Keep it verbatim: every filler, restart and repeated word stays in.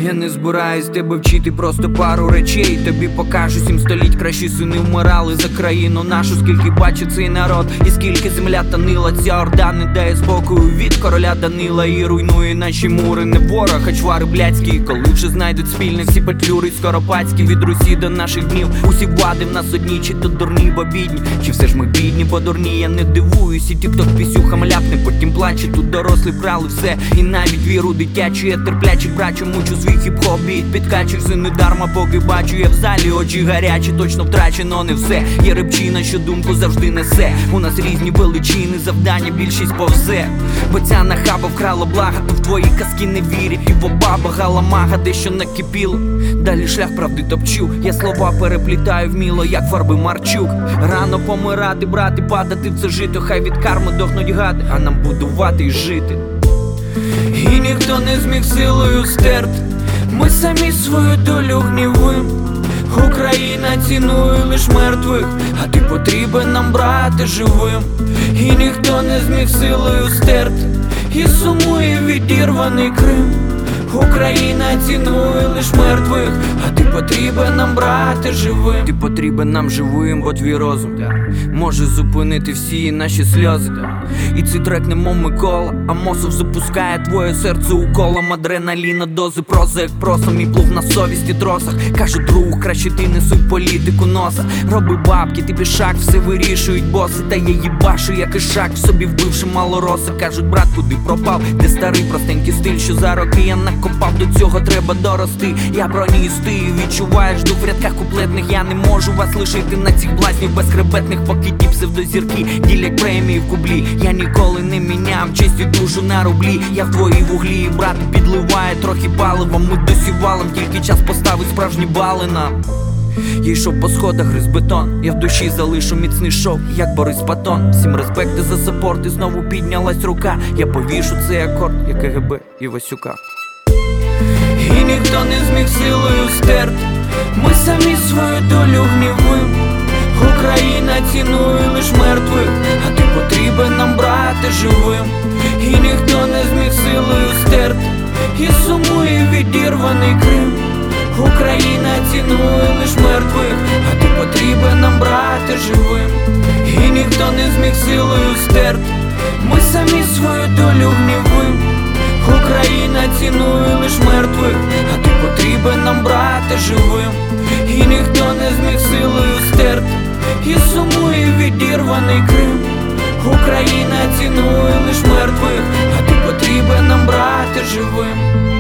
Я не збираюсь тебе вчити, просто пару речей тобі покажу. Сім століть кращі сини вмирали за країну нашу. Скільки бачить цей народ і скільки земля танила. Ця орда не дає спокою від короля Данила і руйнує наші мури. Не ворог, а чвари блядські. Коли вже знайдуть спільне всі петлюри скоропадські. Від Русі до наших днів усі влади в нас одні. Чи то дурні, бо бідні, чи все ж ми бідні, бо дурні. Я не дивуюсь, і тік-ток пісюхам ляпне, потім плаче. Тут дорослі брали все, і навіть віру дитячу. Я терплячий брачу, мучу свій хіп-хоп біт. Підкачуюся не дарма, поки бачу я в залі очі гарячі. Точно втрачено не все, є рибчина, що думку завжди несе. У нас різні величини, завдання більшість повзе. Бо ця нахаба вкрала блага, то в твої казки не вірі. І в баба галамага дещо накипіло. Далі шлях правди топчу, я слова переплітаю вміло, як фарби Марчук. Рано помирати, брати, падати в це жито. Хай від карми дохнуть гади, а нам будувати і жити. І ніхто не зміг силою стерти, ми самі свою долю гнівим. Україна цінує лиш мертвих, а ти потрібен нам, брате, живим. І ніхто не зміг силою стерти, і сумує відірваний Крим. Україна цінує лиш мертвих, а ти потрібен нам, брате, живим. Ти потрібен нам живим, бо твій розум може зупинити всі наші сльози. І цей трек немов Микола, а Мосов запускає твоє серце уколом. Адреналіна, дози, проза як проса. Мій плуг на совісті тросах. Кажу, друг, краще ти не суй політику носа. Роби бабки, ти пішак, все вирішують боси. Та я їбашу, як і шак, в собі вбивши малороса. Кажуть, брат, куди пропав, де старий простенький стиль, що за роки я накопав, до цього треба дорости. Я броністий, відчуваєш дух в рядках куплетних. Я не можу вас лишити на цих блазнів безхребетних, поки ті псевдозірки ділять премії в кублі. Я ніколи не міняв честь і душу на рублі. Я в твоїй вуглі, брат, підливає трохи палива. Ми досівалом, тільки час поставить справжні бали нам. Я йшов по сходах, гриз бетон. Я в душі залишу міцний шов, як Борис Патон. Всім респекти за саппорт, і знову піднялась рука. Я повішу цей акорд, як КГБ і Васюка. І ніхто не зміг силою стерти, ми самі свою долю гнівим. Україна цінує лиш мертвих, а ти потрібен нам, брате, живим. І ніхто не зміг силою стерти, і сумує відірваний Крим. Україна цінує лиш мертвих, а ти потрібен нам, брате, живим. І ніхто не зміг силою стерти, ми самі свою долю гнівим. Україна цінує лиш мертвих, а ти потрібен нам, брате, живим. І ніхто не зміг силою стерти, і сумує відірваний Крим. Україна цінує лиш мертвих, а ти потрібен нам, брате, живим.